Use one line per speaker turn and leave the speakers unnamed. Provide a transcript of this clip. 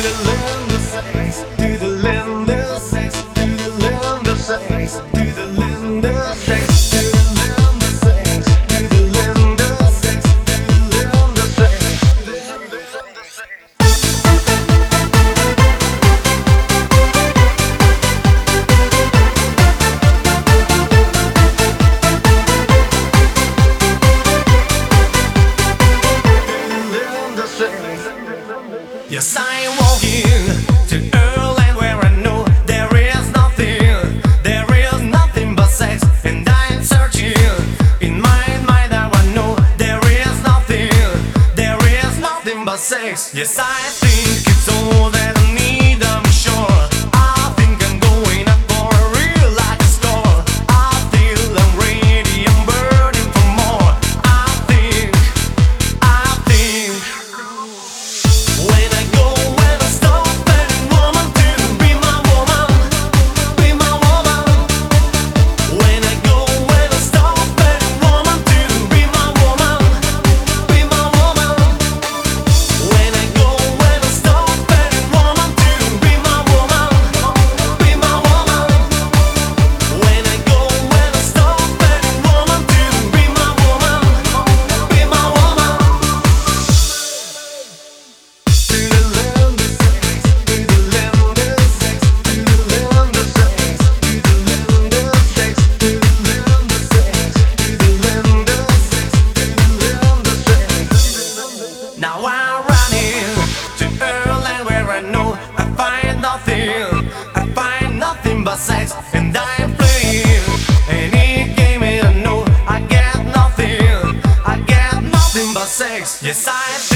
Yes, I walk in to a land where I know there is nothing but sex, and I'm searching in my mind. I know there is nothing but sex. Yes, I think it's all that I need. I'm sure. I think I'm going up for a real life score. I feel I'm ready. I'm burning for more. I think. When I go, when I stop, any woman to be my woman, be my woman. When I go, when I stop, any woman to be my woman, be my woman. When I go, when I stop, any woman to be my woman, be my woman. When I go, when I stop, any woman to be my woman, be my woman. Now I'm running to a land where I know I find nothing but sex, and I'm playing any game and I know I get nothing but sex. Yes, I